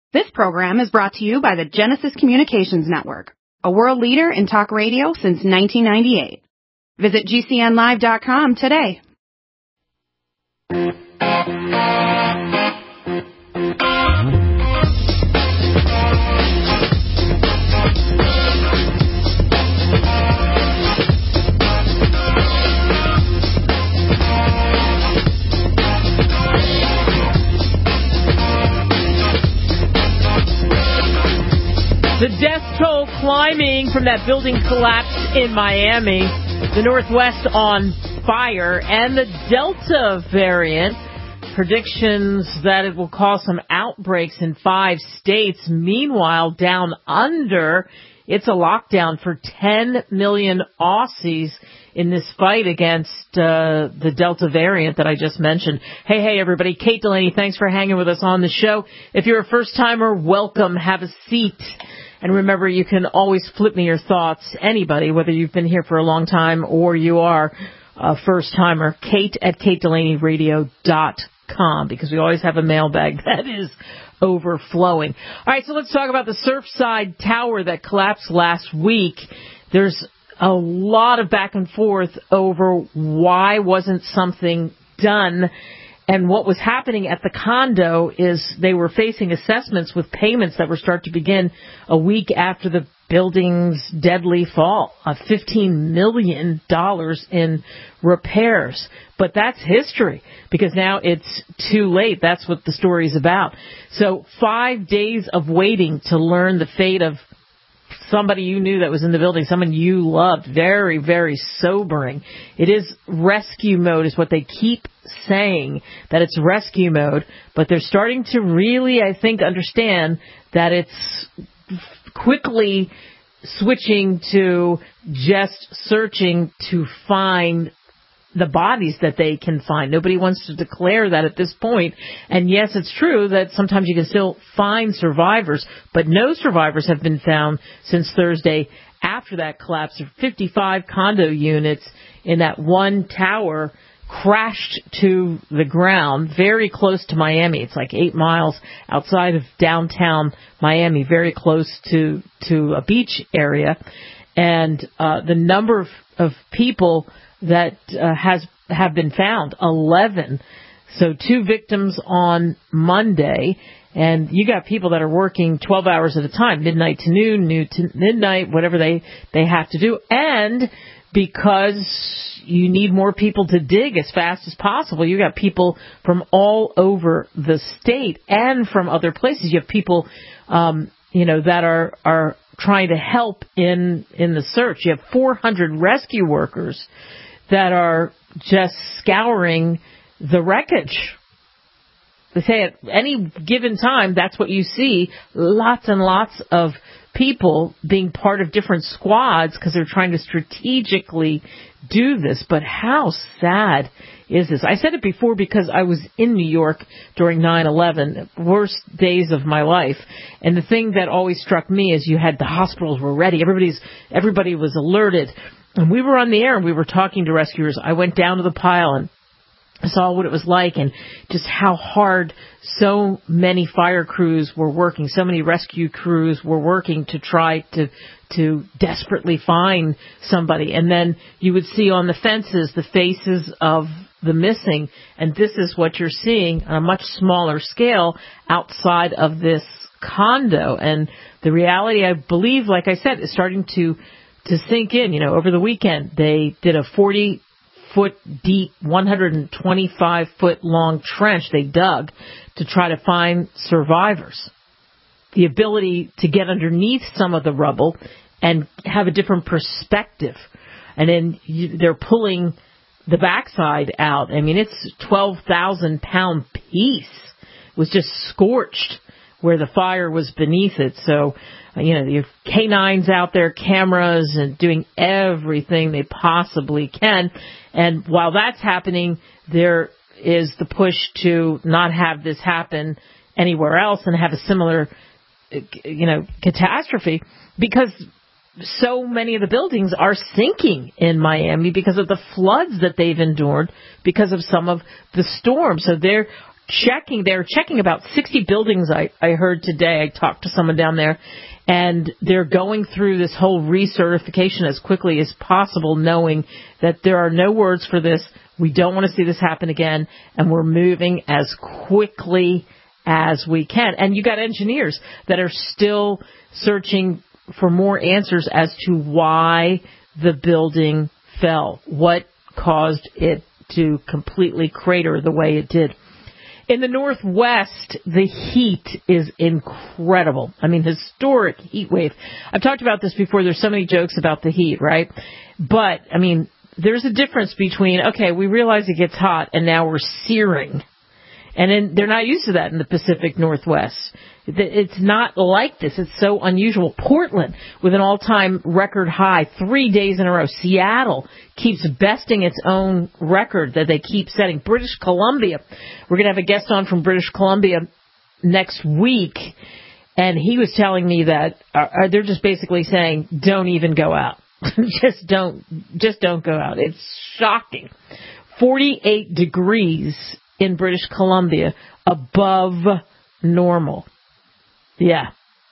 This program is brought to you by the Genesis Communications Network, a world leader in talk radio since 1998. Visit GCNlive.com today. The death toll climbing from that building collapse in Miami, the Northwest on fire, and the Delta variant. Predictions that it will cause some outbreaks in 5 states. Meanwhile, down under, it's a lockdown for 10 million Aussies in this fight against the Delta variant that I just mentioned. Hey, everybody. Kate Delaney, thanks for hanging with us on the show. If you're a first-timer, welcome. Have a seat. And remember, you can always flip me your thoughts. Anybody, whether you've been here for a long time or you are a first-timer, kate@katelaneyradio.com, because we always have a mailbag that is overflowing. All right, so let's talk about the Surfside Tower that collapsed last week. There's a lot of back and forth over why wasn't something done. And what was happening at the condo is they were facing assessments with payments that were start to begin a week after the building's deadly fall, $15 million in repairs. But that's history, because now it's too late. That's what the story's about. So 5 days of waiting to learn the fate of somebody you knew that was in the building, someone you loved. Very, very sobering. It is rescue mode is what they keep saying, that it's rescue mode, but they're starting to really, I think, understand that it's quickly switching to just searching to find the bodies that they can find. Nobody wants to declare that at this point. And yes, it's true that sometimes you can still find survivors, but no survivors have been found since Thursday after that collapse. 55 condo units in that one tower crashed to the ground very close to Miami. It's like 8 miles outside of downtown Miami, very close to a beach area. And the number of people that have been found, 11. So 2 victims on Monday, and you got people that are working 12 hours at a time, midnight to noon to midnight, whatever they have to do. And because you need more people to dig as fast as possible, you got people from all over the state and from other places. You have people, that are trying to help in the search. You have 400 rescue workers that are just scouring the wreckage. They say at any given time, that's what you see, lots and lots of people being part of different squads because they're trying to strategically do this. But how sad is this? I said it before because I was in New York during 9/11, worst days of my life. And the thing that always struck me is you had the hospitals were ready. Everybody was alerted. And we were on the air and we were talking to rescuers. I went down to the pile and saw what it was like and just how hard so many fire crews were working, so many rescue crews were working to try to desperately find somebody. And then you would see on the fences the faces of the missing, and this is what you're seeing on a much smaller scale outside of this condo. And the reality, I believe, like I said, is starting to sink in. Over the weekend, they did a 40-foot deep, 125-foot long trench they dug to try to find survivors. The ability to get underneath some of the rubble and have a different perspective. And then they're pulling the backside out. I mean, it's 12,000-pound piece. It was just scorched where the fire was beneath it. So, you have canines out there, cameras, and doing everything they possibly can. And while that's happening, there is the push to not have this happen anywhere else and have a similar, catastrophe, because so many of the buildings are sinking in Miami because of the floods that they've endured because of some of the storms. So they're they're checking about 60 buildings, I heard today. I talked to someone down there, and they're going through this whole recertification as quickly as possible, knowing that there are no words for this. We don't want to see this happen again, and we're moving as quickly as we can. And you got engineers that are still searching for more answers as to why the building fell, what caused it to completely crater the way it did. In the Northwest, the heat is incredible. I mean, historic heat wave. I've talked about this before. There's so many jokes about the heat, right? But, I mean, there's a difference between, okay, we realize it gets hot, and now we're searing. And they're not used to that in the Pacific Northwest. It's not like this. It's so unusual. Portland, with an all-time record high, 3 days in a row. Seattle keeps besting its own record that they keep setting. British Columbia, we're going to have a guest on from British Columbia next week, and he was telling me that they're just basically saying, don't even go out. just don't go out. It's shocking. 48 degrees in British Columbia, above normal. Yeah.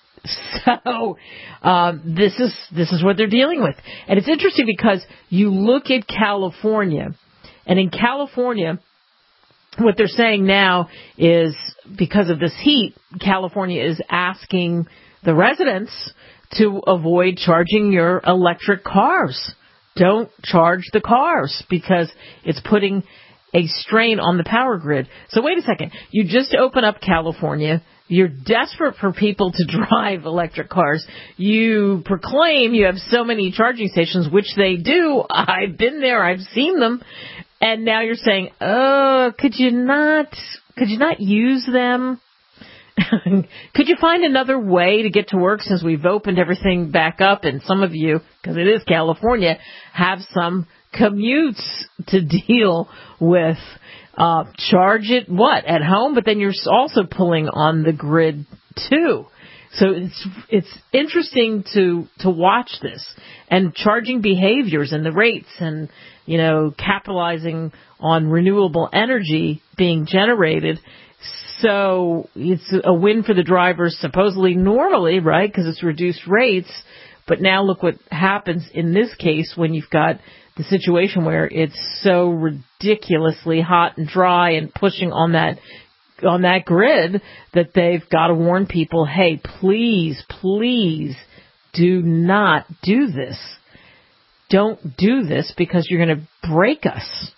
So this is what they're dealing with. And it's interesting because you look at California, and in California, what they're saying now is because of this heat, California is asking the residents to avoid charging your electric cars. Don't charge the cars because it's putting a strain on the power grid. So wait a second. You just open up California. You're desperate for people to drive electric cars. You proclaim you have so many charging stations, which they do. I've been there. I've seen them. And now you're saying, oh, could you not use them? Could you find another way to get to work since we've opened everything back up? And some of you, because it is California, have some commutes to deal with. Charge it at home, but then you're also pulling on the grid too. So it's interesting to watch this and charging behaviors and the rates and capitalizing on renewable energy being generated. So it's a win for the drivers supposedly normally, right? Because it's reduced rates. But now look what happens in this case when you've got the situation where it's so ridiculously hot and dry and pushing on that grid that they've got to warn people, hey, please do not do this. Don't do this because you're going to break us.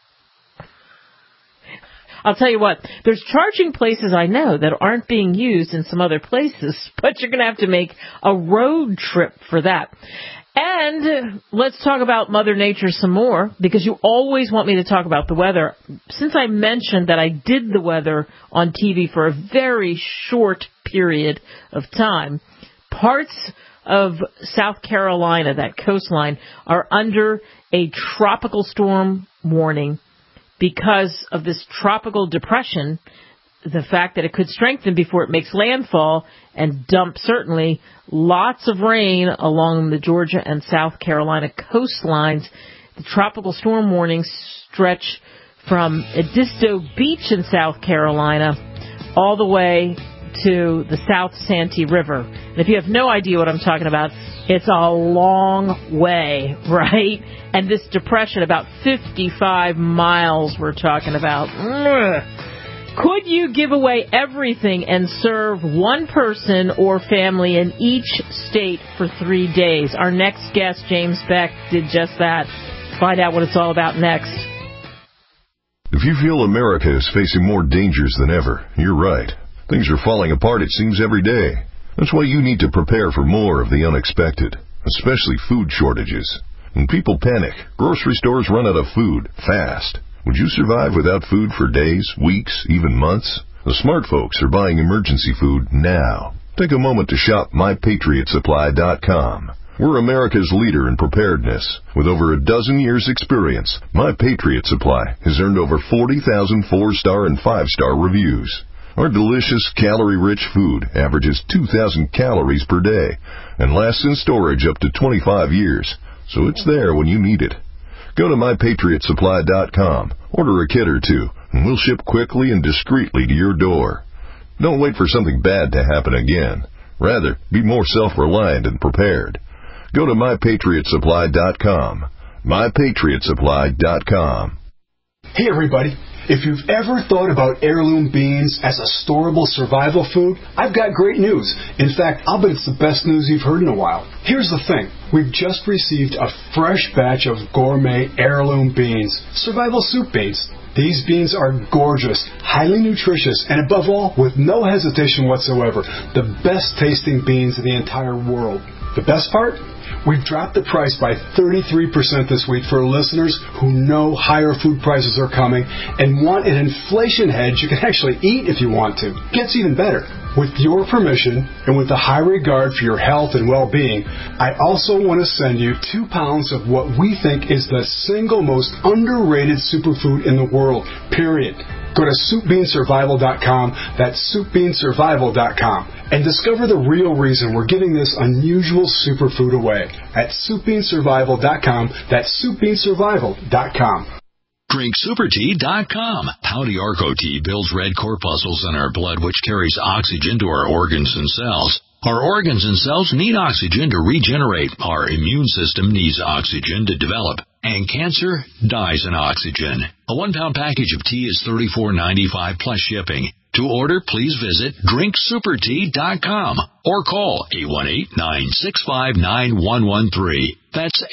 I'll tell you what, there's charging places I know that aren't being used in some other places, but you're going to have to make a road trip for that. And let's talk about Mother Nature some more, because you always want me to talk about the weather. Since I mentioned that I did the weather on TV for a very short period of time, parts of South Carolina, that coastline, are under a tropical storm warning because of this tropical depression, the fact that it could strengthen before it makes landfall and dump certainly lots of rain along the Georgia and South Carolina coastlines. The tropical storm warnings stretch from Edisto Beach in South Carolina all the way to the South Santee River. And if you have no idea what I'm talking about, it's a long way, right? And this depression, about 55 miles we're talking about. Could you give away everything and serve one person or family in each state for 3 days? Our next guest, James Beck, did just that. Find out what it's all about next. If you feel America is facing more dangers than ever, you're right. Things are falling apart, it seems, every day. That's why you need to prepare for more of the unexpected, especially food shortages. When people panic, grocery stores run out of food fast. Would you survive without food for days, weeks, even months? The smart folks are buying emergency food now. Take a moment to shop MyPatriotSupply.com. We're America's leader in preparedness. With over a dozen years' experience, My Patriot Supply has earned over 40,000 4-star and 5-star reviews. Our delicious, calorie-rich food averages 2,000 calories per day and lasts in storage up to 25 years, so it's there when you need it. Go to MyPatriotSupply.com, order a kit or two, and we'll ship quickly and discreetly to your door. Don't wait for something bad to happen again. Rather, be more self-reliant and prepared. Go to MyPatriotSupply.com. MyPatriotSupply.com. Hey everybody, if you've ever thought about heirloom beans as a storable survival food, I've got great news. In fact, I'll bet it's the best news you've heard in a while. Here's the thing. We've just received a fresh batch of gourmet heirloom beans, survival soup beans. These beans are gorgeous, highly nutritious, and above all, with no hesitation whatsoever, the best tasting beans in the entire world. The best part? We've dropped the price by 33% this week for listeners who know higher food prices are coming and want an inflation hedge you can actually eat if you want to. Gets even better. With your permission and with a high regard for your health and well-being, I also want to send you 2 pounds of what we think is the single most underrated superfood in the world, period. Go to SoupBeanSurvival.com, that's SoupBeanSurvival.com, and discover the real reason we're giving this unusual superfood away at SoupBeanSurvival.com, that's SoupBeanSurvival.com. DrinkSuperTea.com. Pouty Arco tea builds red corpuscles in our blood, which carries oxygen to our organs and cells. Our organs and cells need oxygen to regenerate. Our immune system needs oxygen to develop. And cancer dies in oxygen. A 1-pound package of tea is $34.95 plus shipping. To order, please visit DrinkSuperTea.com or call 818-965-9113. That's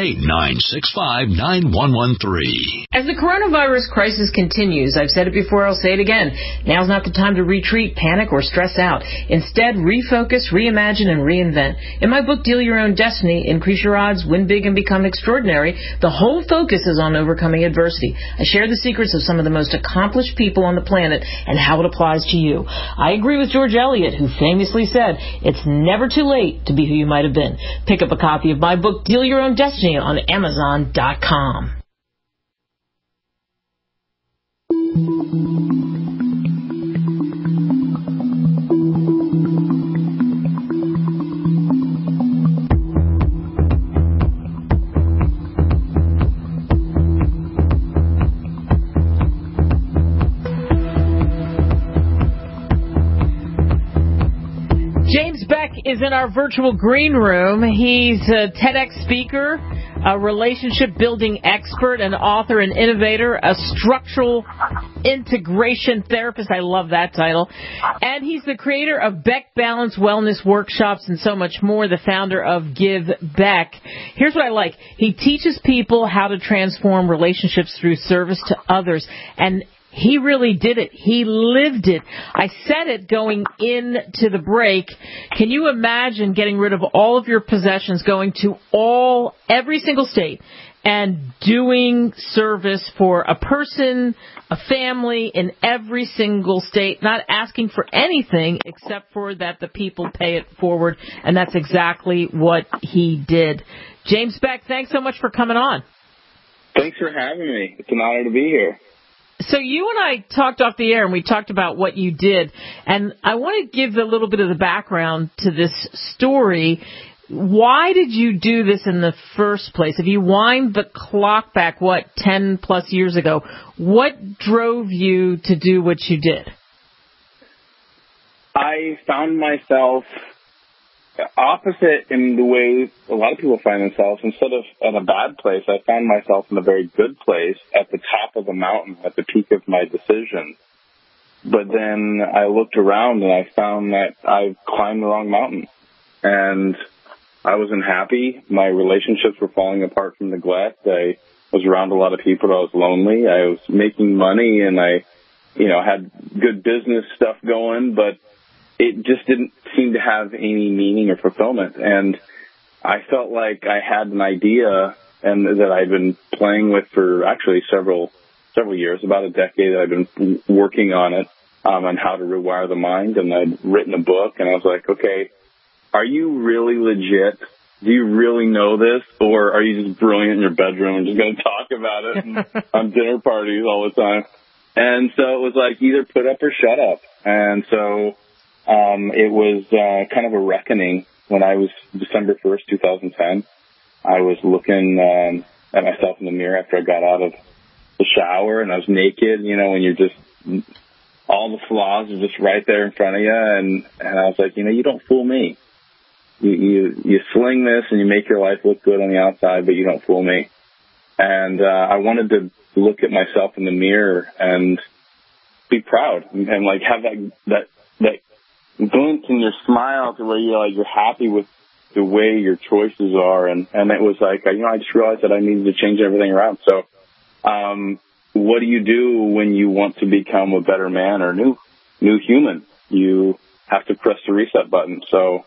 818-965-9113. As the coronavirus crisis continues, I've said it before, I'll say it again, now's not the time to retreat, panic, or stress out. Instead, refocus, reimagine, and reinvent. In my book, Deal Your Own Destiny, Increase Your Odds, Win Big, and Become Extraordinary, the whole focus is on overcoming adversity. I share the secrets of some of the most accomplished people on the planet and how it applies to you. I agree with George Eliot, who famously said, it's never too late to be who you might have been. Pick up a copy of my book, Deal Your Own Destiny, on Amazon.com. James Beck is in our virtual green room. He's a TEDx speaker, a relationship building expert, an author and innovator, a structural integration therapist. I love that title. And he's the creator of Beck Balance Wellness Workshops and so much more, the founder of Give Beck. Here's what I like. He teaches people how to transform relationships through service to others. And he really did it. He lived it. I said it going into the break. Can you imagine getting rid of all of your possessions, going to every single state, and doing service for a person, a family in every single state, not asking for anything except for that the people pay it forward? And that's exactly what he did. James Beck, thanks so much for coming on. Thanks for having me. It's an honor to be here. So you and I talked off the air, and we talked about what you did. And I want to give a little bit of the background to this story. Why did you do this in the first place? If you wind the clock back, 10-plus years ago, what drove you to do what you did? I found myself opposite in the way a lot of people find themselves. Instead of in a bad place, I found myself in a very good place at the top of a mountain, at the peak of my decision. But then I looked around and I found that I climbed the wrong mountain. And I wasn't happy. My relationships were falling apart from neglect. I was around a lot of people. I was lonely. I was making money and I, had good business stuff going, but it just didn't seem to have any meaning or fulfillment. And I felt like I had an idea and that I'd been playing with for actually several years, about a decade. I'd been working on it, on how to rewire the mind. And I'd written a book and I was like, okay, are you really legit? Do you really know this? Or are you just brilliant in your bedroom and just going to talk about it on dinner parties all the time? And so it was like either put up or shut up. And so it was kind of a reckoning when I was December 1st, 2010. I was looking at myself in the mirror after I got out of the shower and I was naked, and you're just, all the flaws are just right there in front of you. And I was like, you don't fool me. You sling this and you make your life look good on the outside, but you don't fool me. And I wanted to look at myself in the mirror and be proud and like have that glint in your smile to where you're happy with the way your choices are. And it was like, I just realized that I needed to change everything around. So, what do you do when you want to become a better man or new human? You have to press the reset button. So,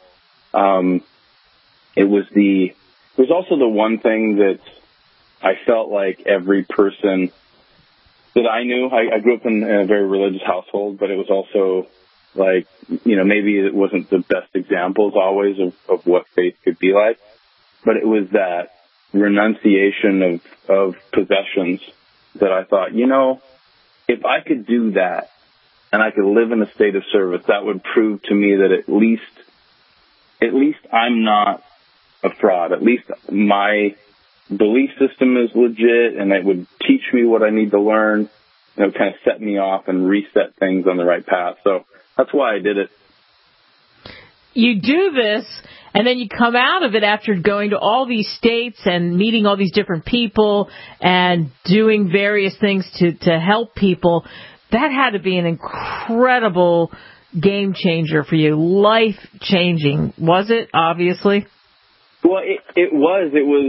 it was also the one thing that I felt like every person that I knew, I grew up in a very religious household, but it was also like, maybe it wasn't the best examples always of what faith could be like, but it was that renunciation of possessions that I thought, if I could do that and I could live in a state of service, that would prove to me that at least I'm not a fraud. At least my belief system is legit, and it would teach me what I need to learn, kind of set me off and reset things on the right path. So that's why I did it. You do this, and then you come out of it after going to all these states and meeting all these different people and doing various things to help people. That had to be an incredible game changer for you, life-changing. Was it, obviously? Well, it was. It was,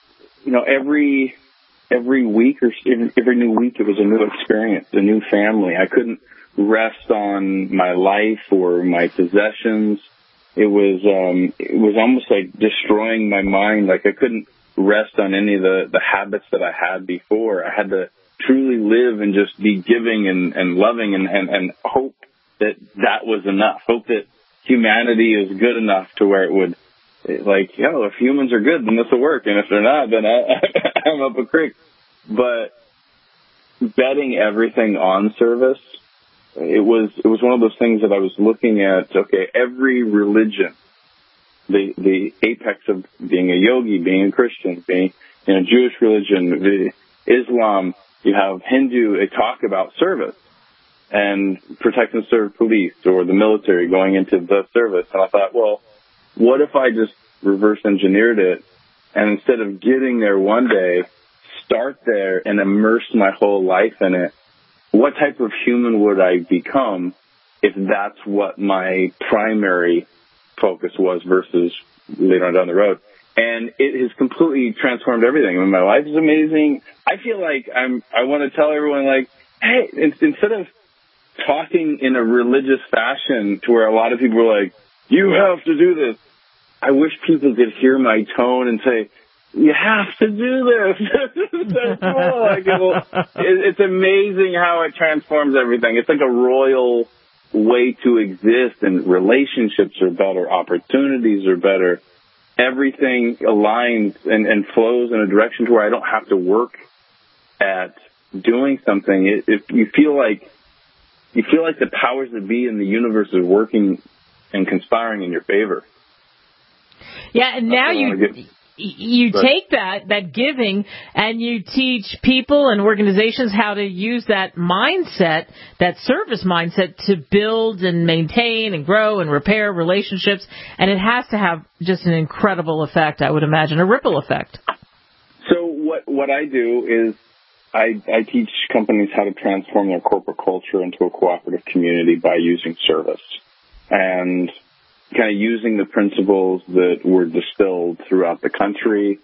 every week or every new week, it was a new experience, a new family. I couldn't rest on my life or my possessions. It was almost like destroying my mind. Like I couldn't rest on any of the habits that I had before. I had to truly live and just be giving and loving and hope that was enough. Hope that humanity is good enough to where it would, if humans are good, then this will work. And if they're not, then I'm up a creek. But betting everything on service, it was one of those things that I was looking at. Okay, every religion, the apex of being a yogi, being a Christian, being in a Jewish religion, Islam, you have Hindu, they talk about service and protect and serve police or the military going into the service. And I thought, well, what if I just reverse engineered it and instead of getting there one day, start there and immerse my whole life in it? What type of human would I become if that's what my primary focus was versus later on down the road? And it has completely transformed everything. I mean, my life is amazing. I feel like I want to tell everyone, like, hey, instead of talking in a religious fashion to where a lot of people are like, you have to do this, I wish people could hear my tone and say, you have to do this. That's cool. It's amazing how it transforms everything. It's like a royal way to exist, and relationships are better, opportunities are better. Everything aligns and flows in a direction to where I don't have to work at doing something. If you feel like the powers that be in the universe are working and conspiring in your favor. Yeah, and now you take that giving and you teach people and organizations how to use that mindset, that service mindset, to build and maintain and grow and repair relationships. And it has to have just an incredible effect, I would imagine, a ripple effect. So what I do is I teach companies how to transform their corporate culture into a cooperative community by using service and kind of using the principles that were distilled throughout the country.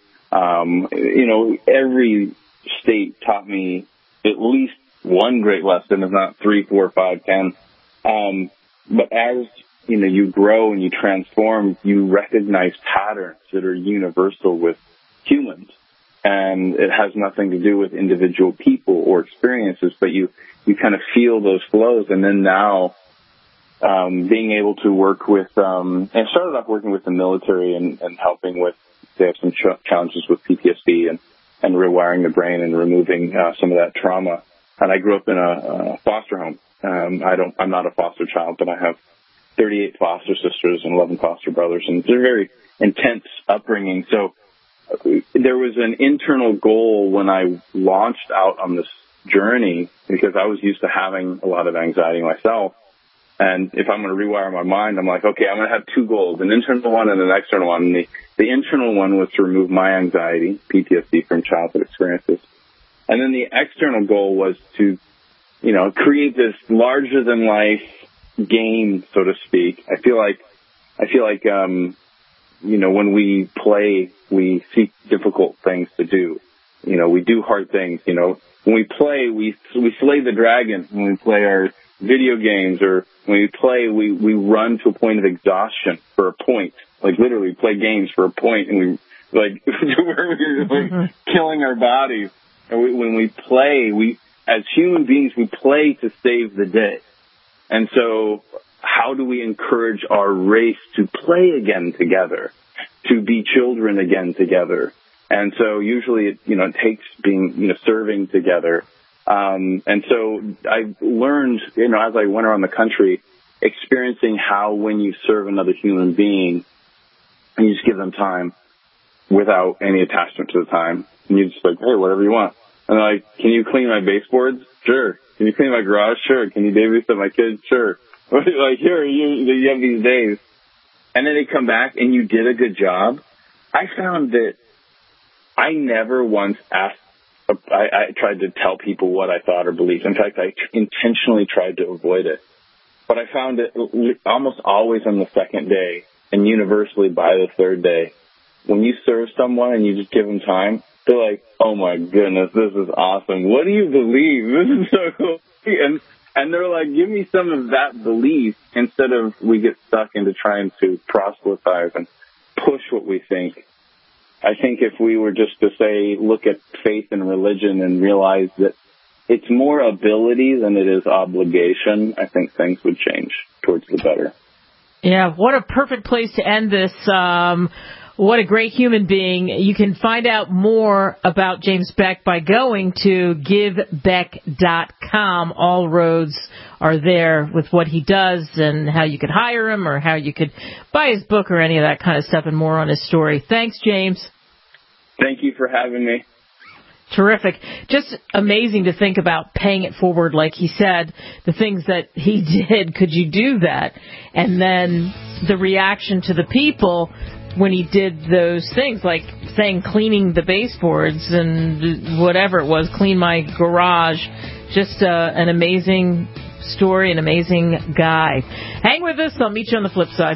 Every state taught me at least one great lesson, if not 3, 4, 5, 10. But as you grow and you transform, you recognize patterns that are universal with humans. And it has nothing to do with individual people or experiences, but you kind of feel those flows. And then now, being able to work with, and started off working with the military and helping with, they have some challenges with PTSD and rewiring the brain and removing some of that trauma. And I grew up in a foster home. I'm not a foster child, but I have 38 foster sisters and 11 foster brothers, and it's a very intense upbringing. So there was an internal goal when I launched out on this journey, because I was used to having a lot of anxiety myself. And if I'm going to rewire my mind, I'm like, okay, I'm going to have two goals, an internal one and an external one. And the internal one was to remove my anxiety, PTSD from childhood experiences. And then the external goal was to, create this larger than life game, so to speak. I feel like, when we play, we seek difficult things to do. We do hard things. When we play, we slay the dragon when we play our video games, or when we play, we run to a point of exhaustion for a point. Like literally play games for a point, and we we're killing our bodies. And when we play, as human beings, we play to save the day. And so how do we encourage our race to play again together, to be children again together? And so usually it takes being, serving together. And so I learned, as I went around the country, experiencing how when you serve another human being, and you just give them time without any attachment to the time, and you just like, hey, whatever you want. And they're like, can you clean my baseboards? Sure. Can you clean my garage? Sure. Can you babysit my kids? Sure. Like, here, you have these days. And then they come back and you did a good job. I found that I never once asked, I tried to tell people what I thought or believed. In fact, I intentionally tried to avoid it. But I found that almost always on the second day, and universally by the third day, when you serve someone and you just give them time, they're like, oh my goodness, this is awesome. What do you believe? This is so cool. And they're like, give me some of that belief, instead of we get stuck into trying to proselytize and push what we think. I think if we were just to say, look at faith and religion and realize that it's more ability than it is obligation, I think things would change towards the better. Yeah, what a perfect place to end this. What a great human being. You can find out more about James Beck by going to givebeck.com. All roads are there with what he does and how you could hire him or how you could buy his book or any of that kind of stuff, and more on his story. Thanks, James. Thank you for having me. Terrific. Just amazing to think about paying it forward, like he said, the things that he did. Could you do that? And then the reaction to the people when he did those things, like saying cleaning the baseboards and whatever it was, clean my garage. Just an amazing story, an amazing guy. Hang with us. I'll meet you on the flip side.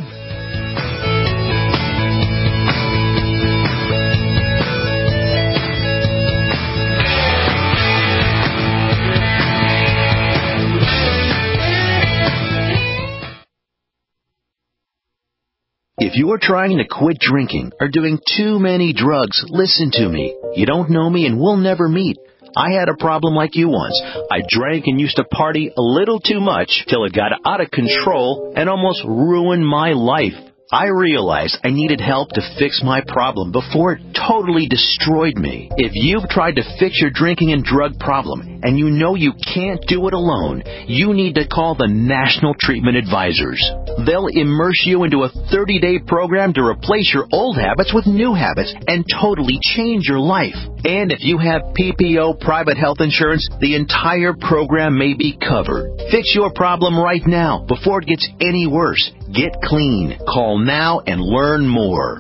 If you're trying to quit drinking or doing too many drugs, listen to me. You don't know me and we'll never meet. I had a problem like you once. I drank and used to party a little too much till it got out of control and almost ruined my life. I realized I needed help to fix my problem before it totally destroyed me. If you've tried to fix your drinking and drug problem and you know you can't do it alone, you need to call the National Treatment Advisors. They'll immerse you into a 30-day program to replace your old habits with new habits and totally change your life. And if you have PPO private health insurance, the entire program may be covered. Fix your problem right now before it gets any worse. Get clean. Call now and learn more.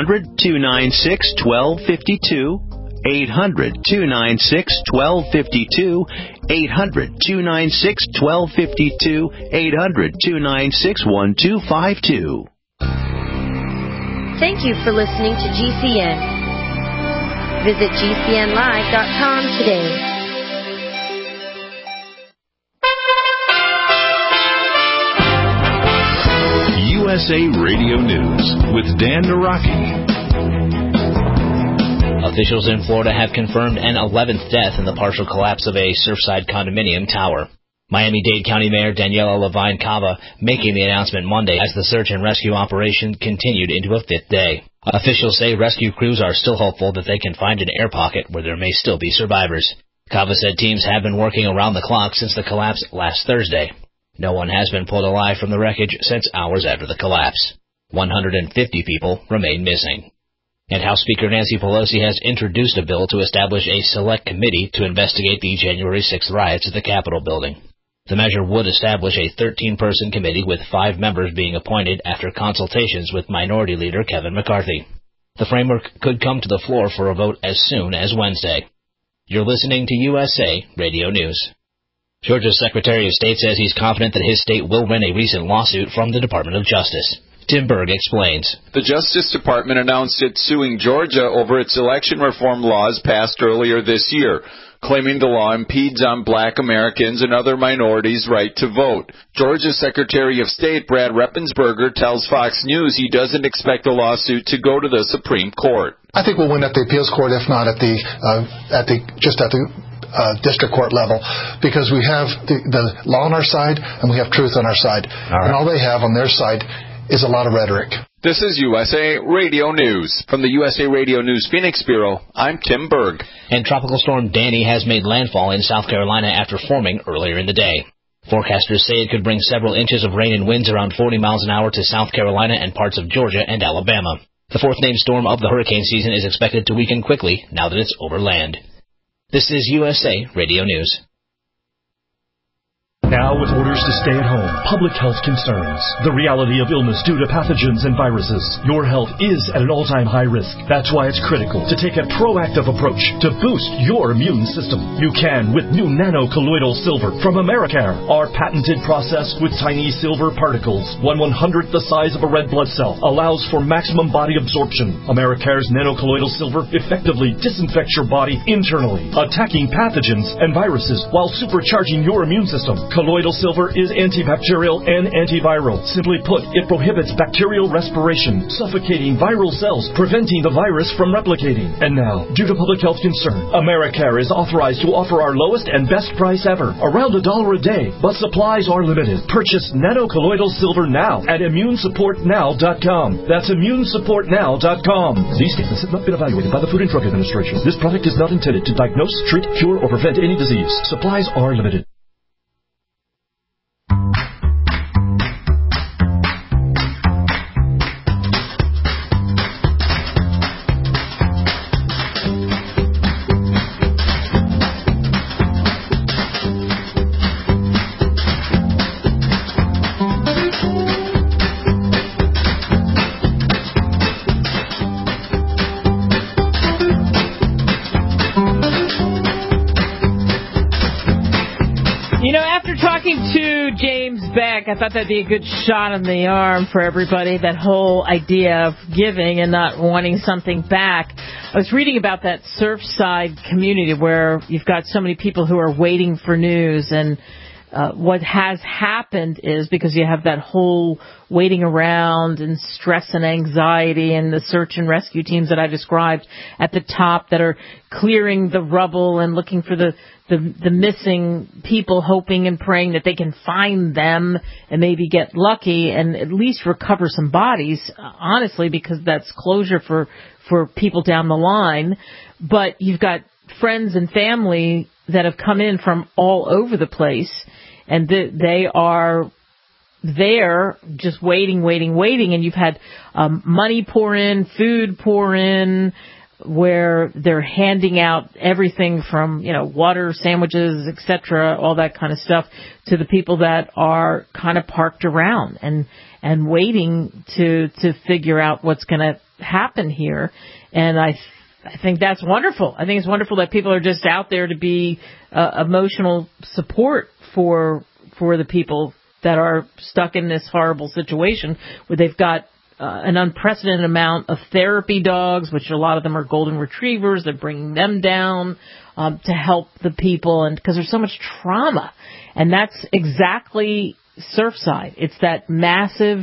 800-296-1252. 800-296-1252. 800-296-1252. 800-296-1252. Thank you for listening to GCN. Visit GCNlive.com today. USA Radio News with Dan Naraki. Officials in Florida have confirmed an 11th death in the partial collapse of a Surfside condominium tower. Miami-Dade County Mayor Daniela Levine Cava making the announcement Monday as the search and rescue operation continued into a fifth day. Officials say rescue crews are still hopeful that they can find an air pocket where there may still be survivors. Cava said teams have been working around the clock since the collapse last Thursday. No one has been pulled alive from the wreckage since hours after the collapse. 150 people remain missing. And House Speaker Nancy Pelosi has introduced a bill to establish a select committee to investigate the January 6th riots at the Capitol building. The measure would establish a 13-person committee with 5 members being appointed after consultations with Minority Leader Kevin McCarthy. The framework could come to the floor for a vote as soon as Wednesday. You're listening to USA Radio News. Georgia's Secretary of State says he's confident that his state will win a recent lawsuit from the Department of Justice. Tim Berg explains. The Justice Department announced it's suing Georgia over its election reform laws passed earlier this year, claiming the law impedes on Black Americans and other minorities' right to vote. Georgia's Secretary of State Brad Raffensperger tells Fox News he doesn't expect the lawsuit to go to the Supreme Court. I think we'll win at the appeals court, if not at the district court level, because we have the law on our side and we have truth on our side. And all they have on their side is a lot of rhetoric. This is USA Radio News. From the USA Radio News Phoenix Bureau, I'm Tim Berg. And Tropical Storm Danny has made landfall in South Carolina after forming earlier in the day. Forecasters say it could bring several inches of rain and winds around 40 miles an hour to South Carolina and parts of Georgia and Alabama. The 4th named storm of the hurricane season is expected to weaken quickly now that it's over land. This is USA Radio News. Now with orders to stay at home, public health concerns, the reality of illness due to pathogens and viruses, your health is at an all-time high risk. That's why it's critical to take a proactive approach to boost your immune system. You can with new nano-colloidal silver from Americare. Our patented process with tiny silver particles, 1/100th the size of a red blood cell, allows for maximum body absorption. Americare's nano-colloidal silver effectively disinfects your body internally, attacking pathogens and viruses while supercharging your immune system. Colloidal silver is antibacterial and antiviral. Simply put, it prohibits bacterial respiration, suffocating viral cells, preventing the virus from replicating. And now, due to public health concern, Americare is authorized to offer our lowest and best price ever, around $1 a day, but supplies are limited. Purchase nano-colloidal silver now at immunesupportnow.com. That's immunesupportnow.com. These statements have not been evaluated by the Food and Drug Administration. This product is not intended to diagnose, treat, cure, or prevent any disease. Supplies are limited. I thought that'd be a good shot in the arm for everybody, that whole idea of giving and not wanting something back. I was reading about that Surfside community where you've got so many people who are waiting for news, and what has happened is, because you have that whole waiting around and stress and anxiety, and the search and rescue teams that I described at the top that are clearing the rubble and looking for the missing people, hoping and praying that they can find them and maybe get lucky and at least recover some bodies, honestly, because that's closure for people down the line. But you've got friends and family that have come in from all over the place, and they are there just waiting, and you've had money pour in, food pour in, where they're handing out everything from, water, sandwiches, etc., all that kind of stuff, to the people that are kind of parked around and waiting to figure out what's going to happen here. And I think that's wonderful. I think it's wonderful that people are just out there to be emotional support for the people that are stuck in this horrible situation where they've got an unprecedented amount of therapy dogs, which a lot of them are golden retrievers. They're bringing them down to help the people, and because there's so much trauma. And that's exactly Surfside. It's that massive,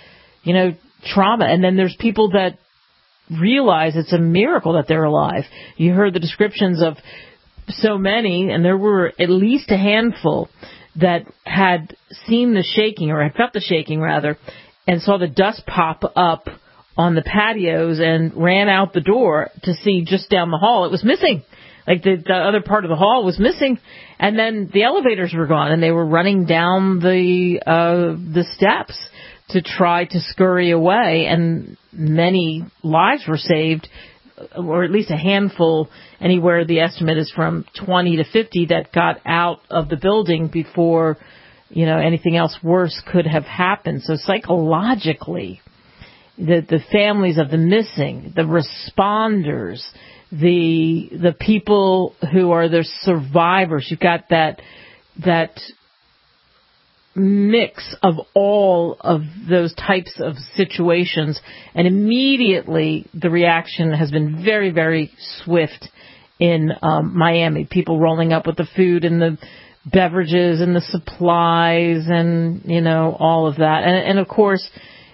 trauma. And then there's people that realize it's a miracle that they're alive. You heard the descriptions of so many, and there were at least a handful that had seen the shaking, or had felt the shaking rather, and saw the dust pop up on the patios and ran out the door to see just down the hall. It was missing. Like the other part of the hall was missing. And then the elevators were gone, and they were running down the steps to try to scurry away. And many lives were saved, or at least a handful, anywhere the estimate is from 20 to 50 that got out of the building before, anything else worse could have happened. So psychologically, the families of the missing, the responders, the people who are the survivors, you've got that mix of all of those types of situations, and immediately the reaction has been very, very swift in Miami. People rolling up with the food and the beverages and the supplies and all of that, and of course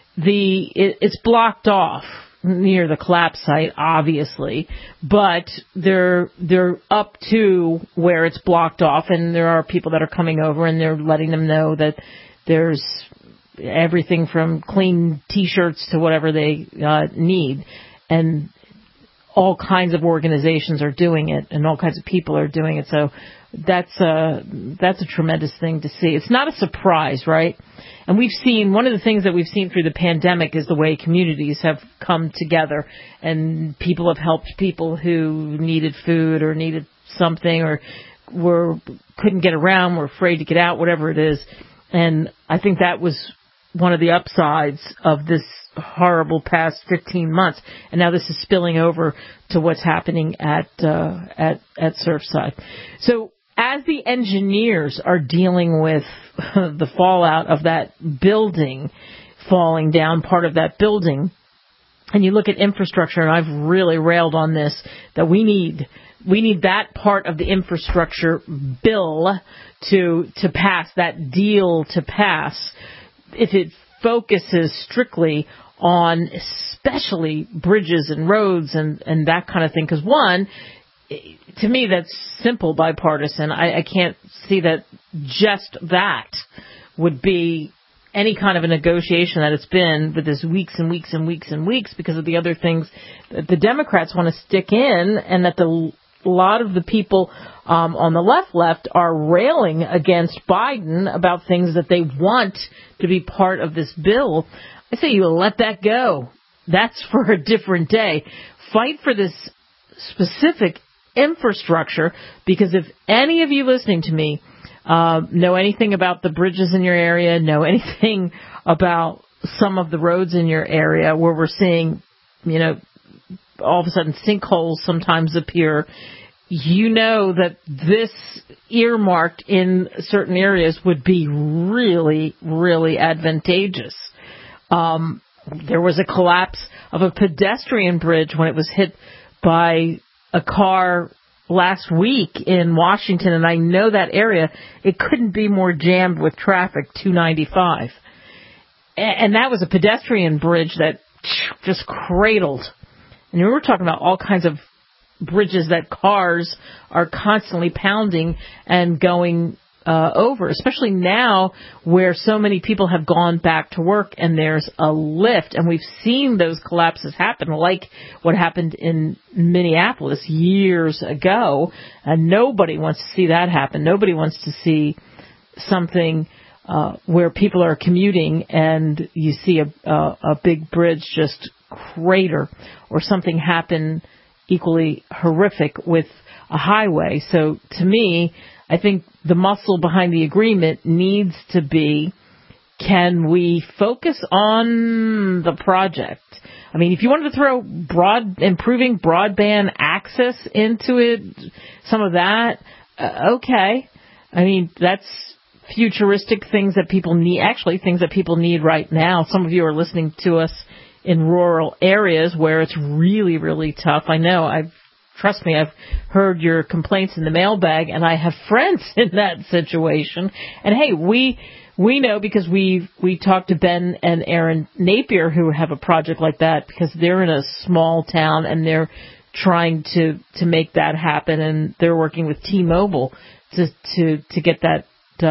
it's blocked off near the collapse site, obviously, but they're up to where it's blocked off, and there are people that are coming over, and they're letting them know that there's everything from clean T-shirts to whatever they need, and all kinds of organizations are doing it, and all kinds of people are doing it. So that's a tremendous thing to see. It's not a surprise, right? And we've seen, one of the things that we've seen through the pandemic is the way communities have come together, and people have helped people who needed food or needed something or couldn't get around, were afraid to get out, whatever it is. And I think that was one of the upsides of this horrible past 15 months. And now this is spilling over to what's happening at Surfside. So as the engineers are dealing with the fallout of that building falling down, part of that building, and you look at infrastructure, and I've really railed on this, that we need that part of the infrastructure bill to pass, that deal to pass, if it focuses strictly on especially bridges and roads and that kind of thing. Because one, to me, that's simple bipartisan. I can't see that just that would be any kind of a negotiation that it's been with this weeks and weeks and weeks and weeks because of the other things that the Democrats want to stick in, and that a lot of the people on the left are railing against Biden about things that they want to be part of this bill. I say you let that go. That's for a different day. Fight for this specific infrastructure, because if any of you listening to me know anything about the bridges in your area, know anything about some of the roads in your area where we're seeing, all of a sudden sinkholes sometimes appear, that this earmarked in certain areas would be really, really advantageous. There was a collapse of a pedestrian bridge when it was hit by a car last week in Washington, and I know that area, it couldn't be more jammed with traffic, 295. And that was a pedestrian bridge that just cradled. And we were talking about all kinds of bridges that cars are constantly pounding and going over, especially now where so many people have gone back to work and there's a lift, and we've seen those collapses happen, like what happened in Minneapolis years ago, and nobody wants to see that happen. Nobody wants to see something where people are commuting and you see a big bridge just crater, or something happen equally horrific with a highway. So to me, I think the muscle behind the agreement needs to be, can we focus on the project? I mean, if you wanted to throw improving broadband access into it, some of that, okay. I mean, that's futuristic things that people need, actually things that people need right now. Some of you are listening to us in rural areas where it's really, really tough. I know, trust me, I've heard your complaints in the mailbag, and I have friends in that situation. And hey, we know, because we talked to Ben and Aaron Napier, who have a project like that, because they're in a small town and they're trying to make that happen, and they're working with T-Mobile to get that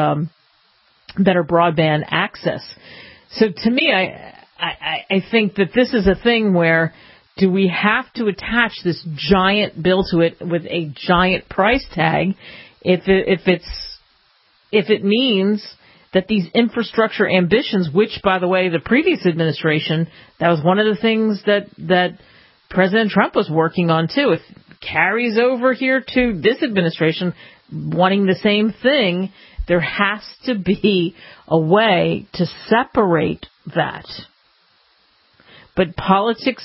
better broadband access. So to me, I think that this is a thing where, do we have to attach this giant bill to it with a giant price tag if it means that these infrastructure ambitions, which, by the way, the previous administration, that was one of the things that President Trump was working on, too. If it carries over here to this administration wanting the same thing, there has to be a way to separate that. But politics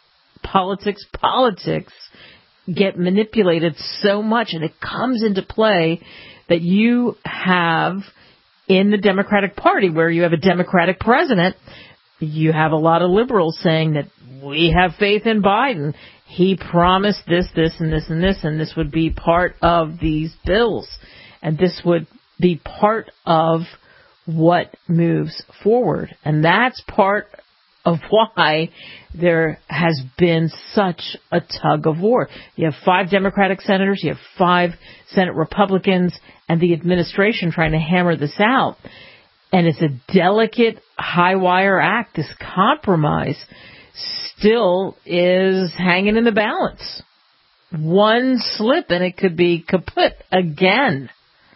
get manipulated so much, and it comes into play that you have in the Democratic Party, where you have a Democratic president, you have a lot of liberals saying that we have faith in Biden. He promised this, and this, and this, and this would be part of these bills. And this would be part of what moves forward. And that's part of why there has been such a tug of war. You have 5 Democratic senators, you have 5 Senate Republicans, and the administration trying to hammer this out. And it's a delicate, high-wire act. This compromise still is hanging in the balance. One slip and it could be kaput again.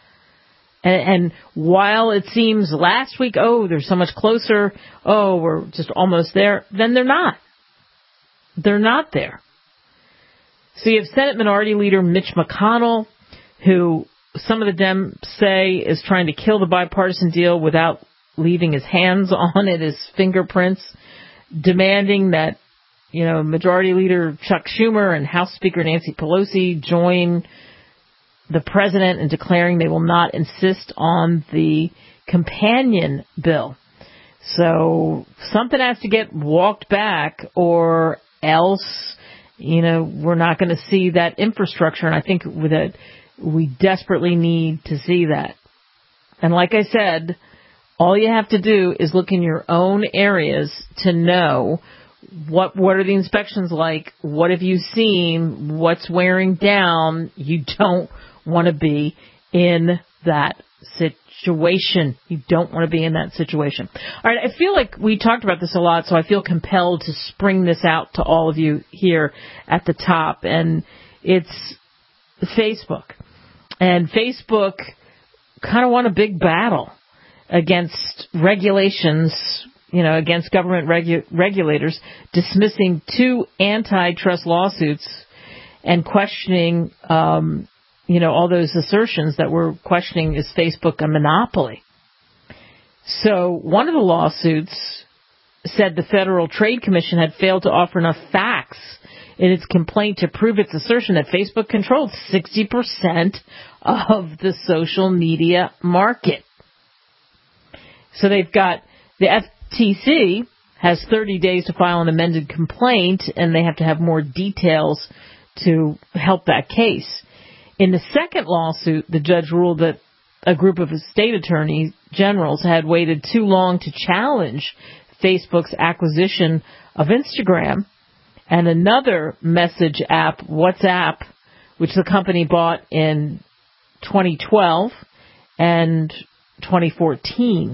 And while it seems last week, they're so much closer, we're just almost there, then they're not. They're not there. So you have Senate Minority Leader Mitch McConnell, who some of the Dems say is trying to kill the bipartisan deal without leaving his hands on it, his fingerprints, demanding that, Majority Leader Chuck Schumer and House Speaker Nancy Pelosi join the president in declaring they will not insist on the companion bill. So something has to get walked back, or else, we're not going to see that infrastructure. And I think with it, we desperately need to see that. And like I said, all you have to do is look in your own areas to know what are the inspections like, what have you seen, what's wearing down. You don't want to be in that situation. You don't want to be in that situation. All right, I feel like we talked about this a lot, so I feel compelled to spring this out to all of you here at the top, and it's Facebook. And Facebook kind of won a big battle against regulations, against government regulators, dismissing 2 antitrust lawsuits and questioning all those assertions that were questioning, is Facebook a monopoly? So one of the lawsuits said the Federal Trade Commission had failed to offer enough facts in its complaint to prove its assertion that Facebook controlled 60% of the social media market. So they've got the FTC has 30 days to file an amended complaint, and they have to have more details to help that case. In the second lawsuit, the judge ruled that a group of state attorney generals had waited too long to challenge Facebook's acquisition of Instagram and another message app, WhatsApp, which the company bought in 2012 and 2014.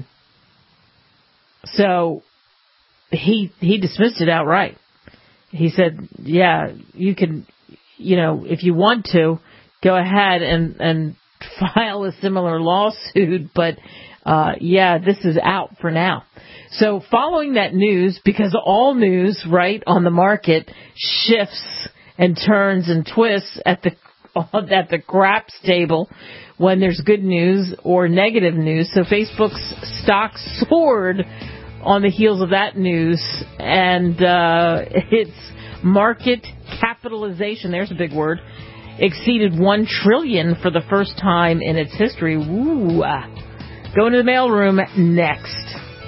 So he dismissed it outright. He said, yeah, you can, if you want to, go ahead and file a similar lawsuit, but this is out for now. So following that news, because all news, right, on the market shifts and turns and twists at the craps table when there's good news or negative news. So Facebook's stock soared on the heels of that news, and its market capitalization, there's a big word, exceeded $1 trillion for the first time in its history. Ooh. Going to the mailroom next.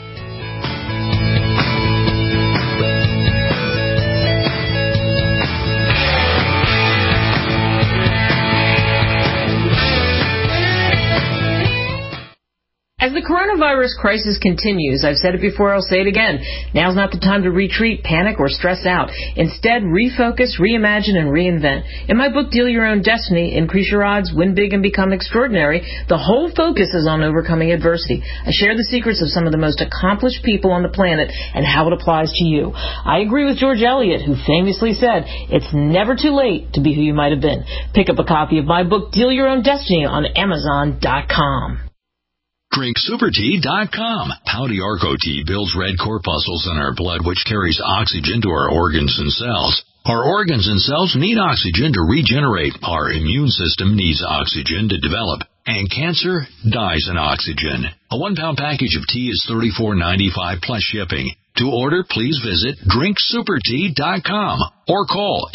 As the coronavirus crisis continues, I've said it before, I'll say it again, now's not the time to retreat, panic, or stress out. Instead, refocus, reimagine, and reinvent. In my book, Deal Your Own Destiny, Increase Your Odds, Win Big, and Become Extraordinary, the whole focus is on overcoming adversity. I share the secrets of some of the most accomplished people on the planet and how it applies to you. I agree with George Eliot, who famously said, it's never too late to be who you might have been. Pick up a copy of my book, Deal Your Own Destiny, on Amazon.com. DrinkSuperTea.com. Pouty Arco Tea builds red corpuscles in our blood, which carries oxygen to our organs and cells. Our organs and cells need oxygen to regenerate. Our immune system needs oxygen to develop. And cancer dies in oxygen. A 1-pound package of tea is $34.95 plus shipping. To order, please visit DrinkSuperTea.com or call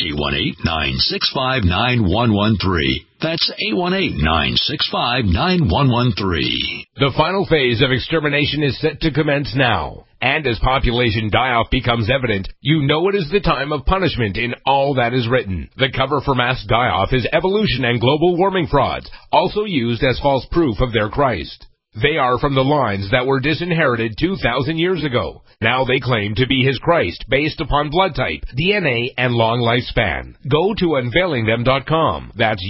818-965-9113. That's 818-965-9113. The final phase of extermination is set to commence now. And as population die-off becomes evident, you know it is the time of punishment in all that is written. The cover for mass die-off is evolution and global warming frauds, also used as false proof of their Christ. They are from the lines that were disinherited 2,000 years ago. Now they claim to be his Christ based upon blood type, DNA, and long lifespan. Go to unveilingthem.com. That's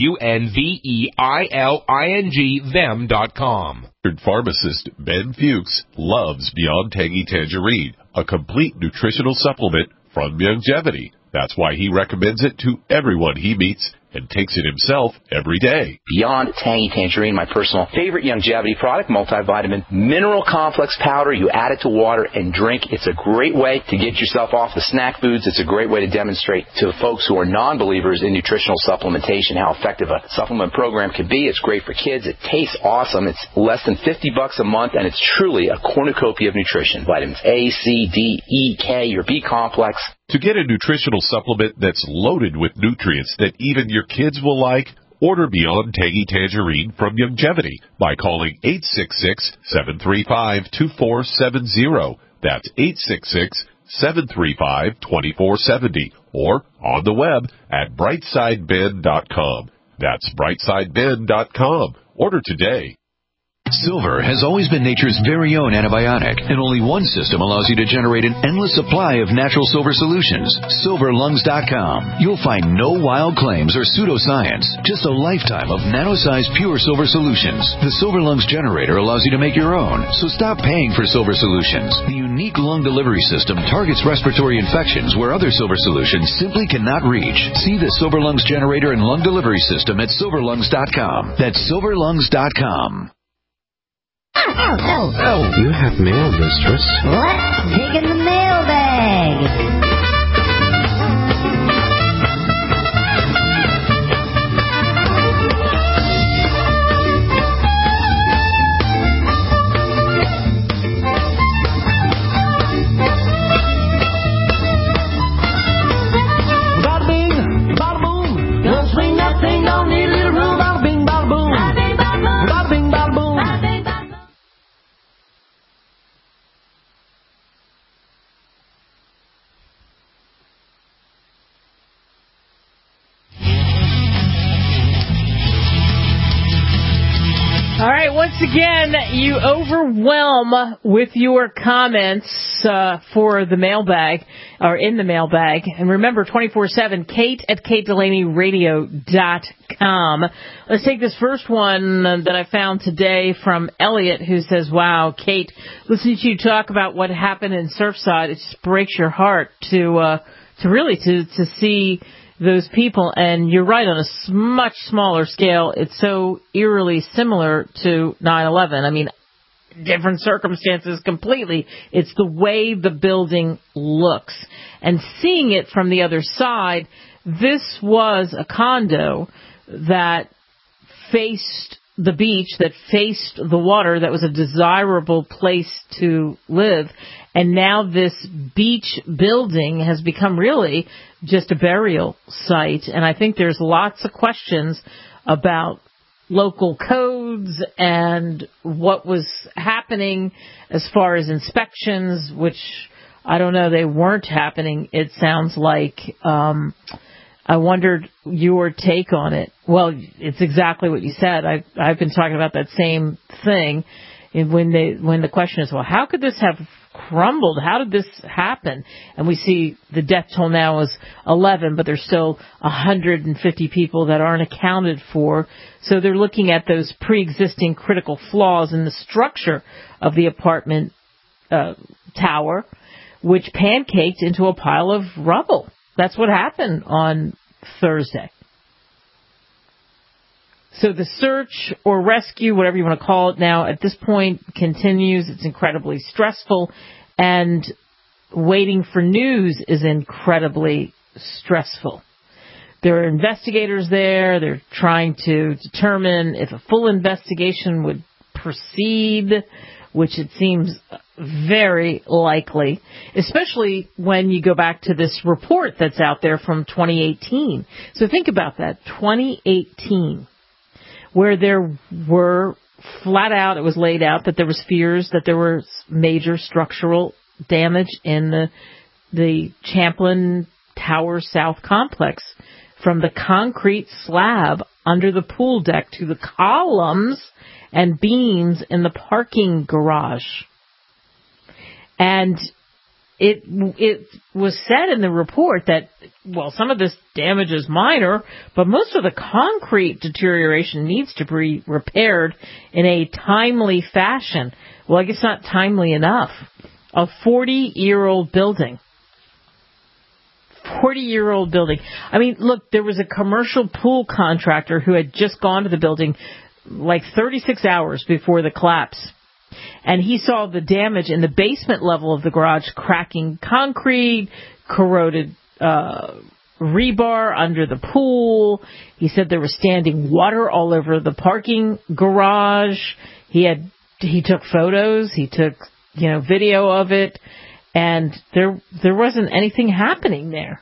UNVEILING them.com. Pharmacist Ben Fuchs loves Beyond Tangy Tangerine, a complete nutritional supplement from Youngevity. That's why he recommends it to everyone he meets and takes it himself every day. Beyond Tangy Tangerine, my personal favorite Youngevity product, multivitamin mineral complex powder. You add it to water and drink. It's a great way to get yourself off the snack foods. It's a great way to demonstrate to the folks who are non-believers in nutritional supplementation how effective a supplement program can be. It's great for kids. It tastes awesome. It's less than $50 a month, and it's truly a cornucopia of nutrition. Vitamins A, C, D, E, K, your B complex. To get a nutritional supplement that's loaded with nutrients that even your kids will like, order Beyond Tangy Tangerine from Youngevity by calling 866-735-2470. That's 866-735-2470. Or on the web at brightsideben.com. That's brightsideben.com. Order today. Silver has always been nature's very own antibiotic, and only one system allows you to generate an endless supply of natural silver solutions. SilverLungs.com. You'll find no wild claims or pseudoscience, just a lifetime of nano-sized pure silver solutions. The Silver Lungs generator allows you to make your own, so stop paying for silver solutions. The unique lung delivery system targets respiratory infections where other silver solutions simply cannot reach. See the Silver Lungs generator and lung delivery system at SilverLungs.com. That's SilverLungs.com. Oh, you have mail, mistress. What? Dig in the mailbag. Bada bing, bada boom. Don't swing that thing, don't need a little room. Bada bing, bada boom. Bada bing, bada boom. All right, once again, you overwhelm with your comments for the mailbag, or in the mailbag. And remember, 24/7, Kate at KateDelaneyRadio.com. Let's take this first one that I found today from Elliot, who says, wow, Kate, listening to you talk about what happened in Surfside, it just breaks your heart to see those people, and you're right, on a much smaller scale, it's so eerily similar to 9/11. I mean, different circumstances completely. It's the way the building looks. And seeing it from the other side, this was a condo that faced the beach, that faced the water, that was a desirable place to live. And now this beach building has become really just a burial site. And I think there's lots of questions about local codes and what was happening as far as inspections, which I don't know, they weren't happening, it sounds like. I wondered your take on it. Well, it's exactly what you said. I've been talking about that same thing. When the question is, well, how could this have crumbled? How did this happen? And we see the death toll now is 11, but there's still 150 people that aren't accounted for. So they're looking at those pre-existing critical flaws in the structure of the apartment tower, which pancaked into a pile of rubble. That's what happened on Thursday. So the search or rescue, whatever you want to call it now, at this point continues. It's incredibly stressful, and waiting for news is incredibly stressful. There are investigators there. They're trying to determine if a full investigation would proceed, which it seems very likely, especially when you go back to this report that's out there from 2018. So think about that, 2018, where there were flat out, it was laid out that there was fears that there was major structural damage in the Champlain Tower South complex, from the concrete slab under the pool deck to the columns and beams in the parking garage. And it was said in the report that, well, some of this damage is minor, but most of the concrete deterioration needs to be repaired in a timely fashion. Well, I guess not timely enough. A 40-year-old building. 40-year-old building. I mean, look, there was a commercial pool contractor who had just gone to the building like 36 hours before the collapse. And he saw the damage in the basement level of the garage, cracking concrete, corroded rebar under the pool. He said there was standing water all over the parking garage. He took photos. He took, video of it. And there wasn't anything happening there.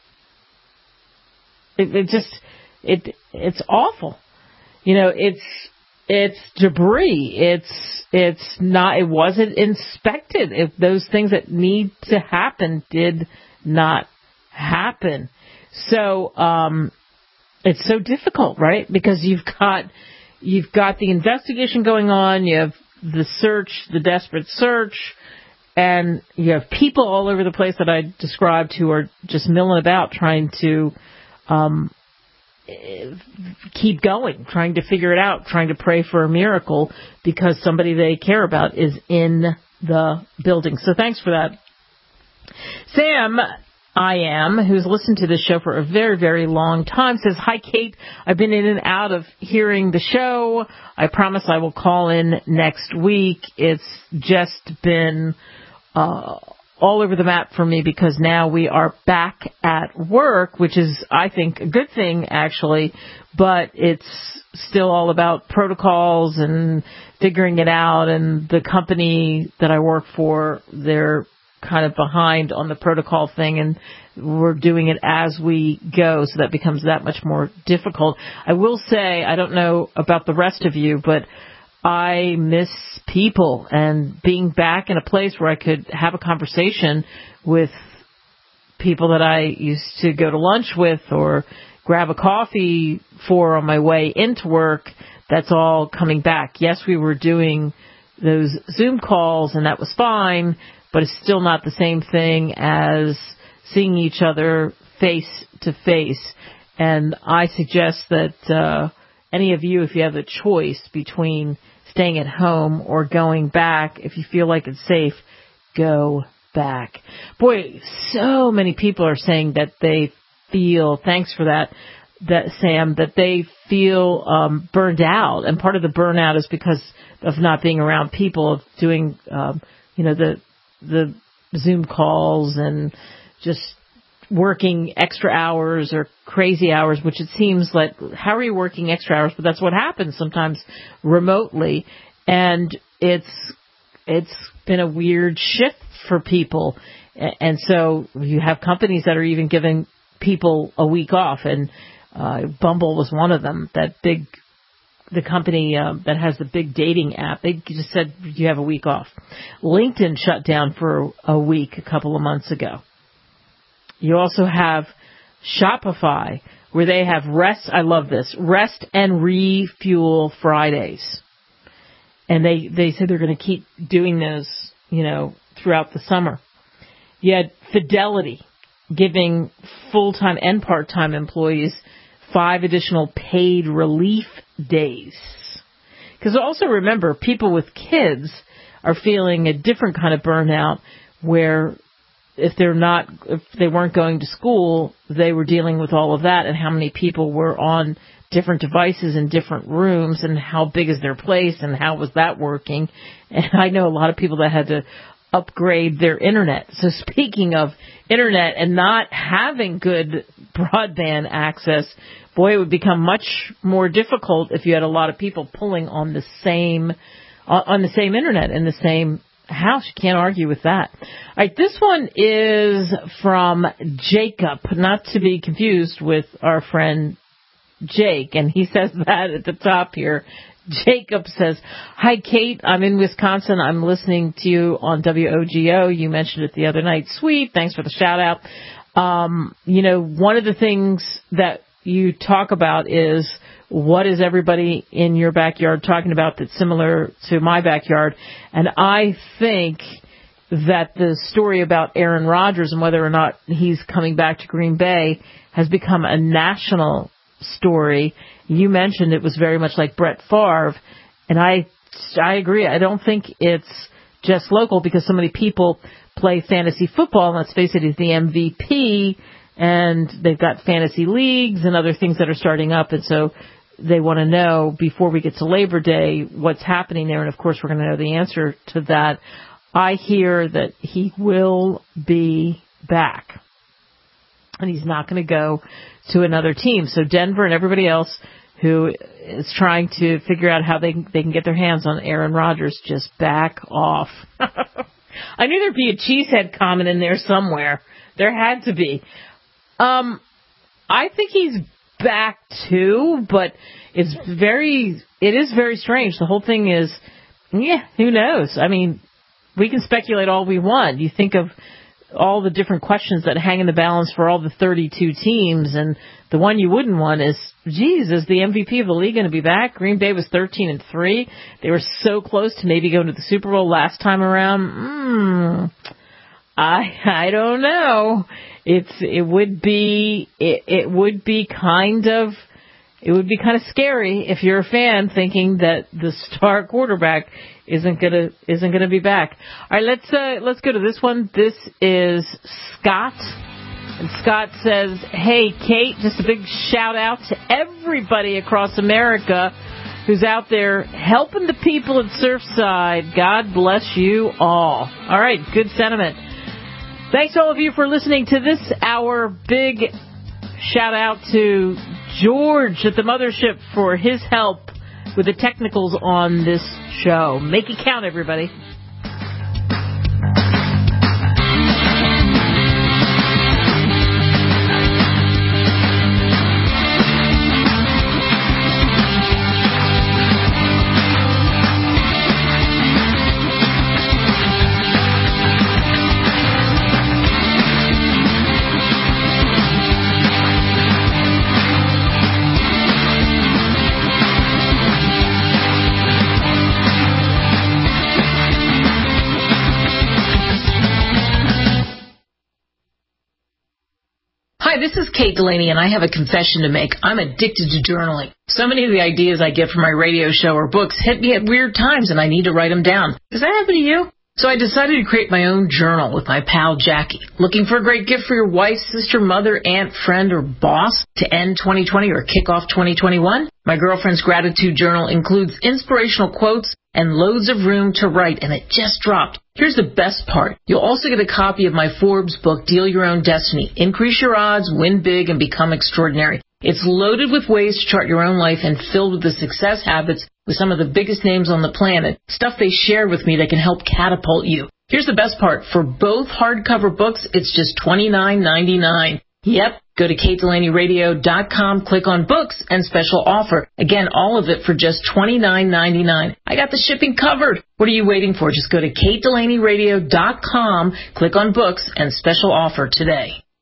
It's awful. It's debris. It wasn't inspected. If those things that need to happen did not happen. So, it's so difficult, right? Because you've got the investigation going on, you have the search, the desperate search, and you have people all over the place that I described who are just milling about trying to keep going, trying to figure it out, trying to pray for a miracle because somebody they care about is in the building. So thanks for that. Sam, who's listened to this show for a very, very long time, says, "Hi, Kate. I've been in and out of hearing the show. I promise I will call in next week. It's just been all over the map for me because now we are back at work, which is, I think, a good thing, actually, but it's still all about protocols and figuring it out, and the company that I work for, they're kind of behind on the protocol thing, and we're doing it as we go, so that becomes that much more difficult. I will say, I don't know about the rest of you, but I miss people and being back in a place where I could have a conversation with people that I used to go to lunch with or grab a coffee for on my way into work. That's all coming back. Yes, we were doing those Zoom calls and that was fine, but it's still not the same thing as seeing each other face to face. And I suggest that any of you, if you have the choice between staying at home or going back, if you feel like it's safe, go back. Boy, so many people are saying that they feel, thanks for that Sam, that they feel burned out. And part of the burnout is because of not being around people, of doing, the Zoom calls and just working extra hours or crazy hours, which it seems like, how are you working extra hours? But that's what happens sometimes remotely. And it's been a weird shift for people. And so you have companies that are even giving people a week off. And Bumble was one of them, the company that has the big dating app. They just said you have a week off. LinkedIn shut down for a week a couple of months ago. You also have Shopify, where they have rest and refuel Fridays. And they said they're going to keep doing those, throughout the summer. You had Fidelity giving full-time and part-time employees 5 additional paid relief days. Because also remember, people with kids are feeling a different kind of burnout where if they weren't going to school, they were dealing with all of that, and how many people were on different devices in different rooms, and how big is their place, and how was that working. And I know a lot of people that had to upgrade their internet. So speaking of internet and not having good broadband access, boy, it would become much more difficult if you had a lot of people pulling on the same internet in the same house. You can't argue with that. All right, this one is from Jacob, not to be confused with our friend Jake, and he says that at the top here. Jacob says, "Hi, Kate. I'm in Wisconsin. I'm listening to you on WOGO. You mentioned it the other night. Sweet. Thanks for the shout out. One of the things that you talk about is what is everybody in your backyard talking about that's similar to my backyard. And I think that the story about Aaron Rodgers and whether or not he's coming back to Green Bay has become a national story. You mentioned it was very much like Brett Favre, and I agree. I don't think it's just local because so many people play fantasy football, and let's face it, he's the MVP, and they've got fantasy leagues and other things that are starting up, and so they want to know before we get to Labor Day what's happening there, and of course we're going to know the answer to that. I hear that he will be back, and he's not going to go to another team. So Denver and everybody else who is trying to figure out how they can get their hands on Aaron Rodgers, just back off. I knew there'd be a cheesehead comment in there somewhere. There had to be. I think he's back too, but it is very strange. The whole thing is, who knows? I mean, we can speculate all we want. You think of all the different questions that hang in the balance for all the 32 teams, and the one you wouldn't want is, is the MVP of the league going to be back? Green Bay was 13-3. They were so close to maybe going to the Super Bowl last time around. I don't know. It would be kind of scary if you're a fan thinking that the star quarterback isn't gonna be back. All right, let's go to this one. This is Scott, and Scott says, "Hey Kate, just a big shout out to everybody across America who's out there helping the people at Surfside. God bless you all." All right, good sentiment. Thanks all of you for listening to this hour. Big shout out to George at the mothership for his help with the technicals on this show. Make it count, everybody. Hi, this is Kate Delaney, and I have a confession to make. I'm addicted to journaling. So many of the ideas I get from my radio show or books hit me at weird times, and I need to write them down. Does that happen to you? So I decided to create my own journal with my pal Jackie. Looking for a great gift for your wife, sister, mother, aunt, friend, or boss to end 2020 or kick off 2021? My girlfriend's gratitude journal includes inspirational quotes and loads of room to write, and it just dropped. Here's the best part. You'll also get a copy of my Forbes book, Deal Your Own Destiny. Increase your odds, win big, and become extraordinary. It's loaded with ways to chart your own life and filled with the success habits with some of the biggest names on the planet. Stuff they share with me that can help catapult you. Here's the best part. For both hardcover books, it's just $29.99. Yep. Go to KateDelaneyRadio.com, click on books, and special offer. Again, all of it for just $29.99. I got the shipping covered. What are you waiting for? Just go to KateDelaneyRadio.com, click on books, and special offer today.